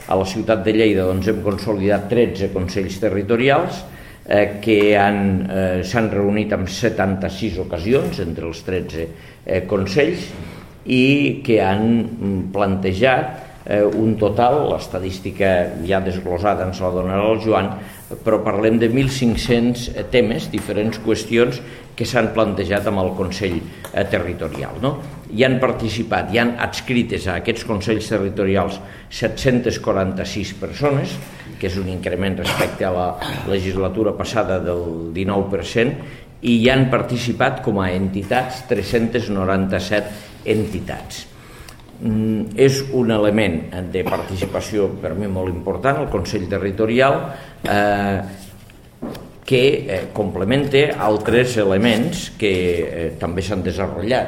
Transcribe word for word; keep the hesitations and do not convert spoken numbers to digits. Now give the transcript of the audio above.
A la ciutat de Lleida doncs, hem consolidat tretze consells territorials eh, que eh, s'han reunit en setanta-sis ocasions entre els tretze eh, consells i que han plantejat eh, un total, l'estadística ja desglosada ens la donarà el Joan, però parlem de mil cinc-cents temes, diferents qüestions que s'han plantejat amb el Consell eh, Territorial. No? Hi han participat, hi han adscrites a aquests Consells Territorials set-cents quaranta-sis persones, que és un increment respecte a la legislatura passada del dinou per cent, i hi han participat com a entitats tres-cents noranta-set entitats. Mm, és un element de participació per mi molt important, el Consell Territorial, eh, que eh, complementa altres elements que eh, també s'han desenvolupat.